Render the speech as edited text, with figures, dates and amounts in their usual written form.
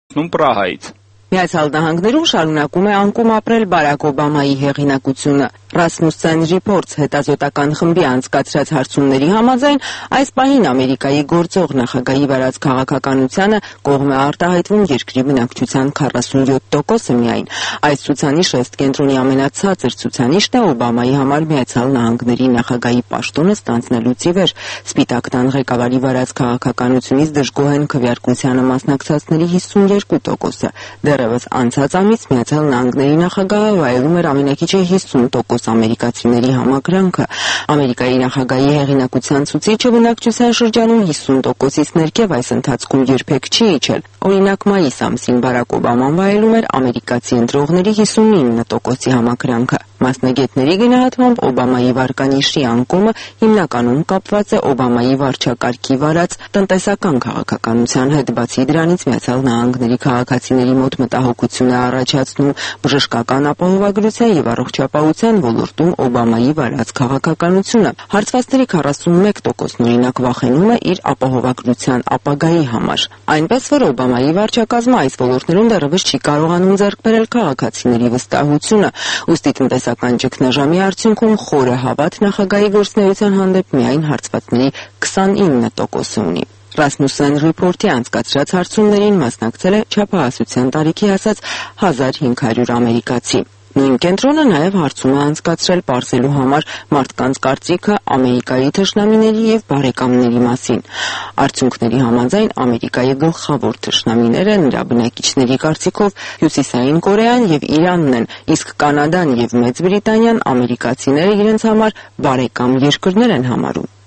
Պրահայից։ Միացյալ Նահանգներում շարունակում է անկում ապրել Բարակ Օբամայի հեղինակությունը։ Rasmussen Reports հետազոտական խմբի անցկացրած հարցումների համաձայն այս պահին Ամերիկայի գործող նախագահի վարած քաղաքականությանը կողմ է արտահայտվում երկրի բնակչության 47%-ը միայն։ Այս ցուցանիշը ըստ կենտրոնի ամենացածր ցուցանիշն է Օբամայի համար Միացյալ Նահանգների նախագահի պաշտոնը ստանձնելուց ի վեր։ Սպիտակ տան ղեկավարի վարած քաղաքականությունից դժգոհ են քվեարկությանը մասնակցածների 52%-ը։ Դեռևս անցած ամիս Միացյալ Նահանգների նախագահը վայելում էր ամենակիչը 50% ամերիկացիների համակրանքը։ Ամերիկայի նախագահի հեղինակության ցուցիչը բնակչության շրջանում 50%-ից ներքև այս ընթացքում երբեք չի իջել։ Օրինակ մայիս ամսին Բարակ Օբաման վայելում էր ամերիկացի ընտրողների 59%-ի համակրանքը։ Մասնագետների գնահատմամբ Օբամայի վարկանիշի անկումը հիմնականում կապված է Օբամայի վարչակարգի վարած տնտեսական քաղաքականության հետ, բացի դրանից Միացյալ Նահանգների քաղաքացիների մոտ մտահոգություն է առաջացնում բժշկական ապահովագրության եւ առողջապահության ոլորտում Օբամայի վարած քաղաքականությունը։ Հարցվածների 41%-ն օրինակ վախենում է իր ապահովագրության ապագայի համար։ Այնպես որ Օբամայի վարչակազմը այս ոլորտներում դեռևս չի կարողանում ձեռք բերել քաղաքացիների վստահությունը, ուստի տնտեսական ճգնաժամի արդյունքում խորը հավատ նախագահի գործունեության հանդեպ միայն հարցվածների 29%-ը ունի։ Rasmussen Report-ի անցկացրած հարցումներին մասնակցել է չափահասության տարիքի հասած 1500 ամերիկացի։ Նույն կենտրոնը նաև հարցում է անցկացրել պարզելու համար մարդկանց կարծիքը Ամերիկայի թշնամիների եւ բարեկամների մասին։ Արդյունքների համաձայն Ամերիկայի գլխավոր թշնամիները նրա բնակիչների կարծիքով Հյուսիսային Կորեան եւ Իրանն են, իսկ Կանադան եւ Մեծ Բրիտանիան ամերիկացիները իրենց համար բարեկամ երկրներ են համարում։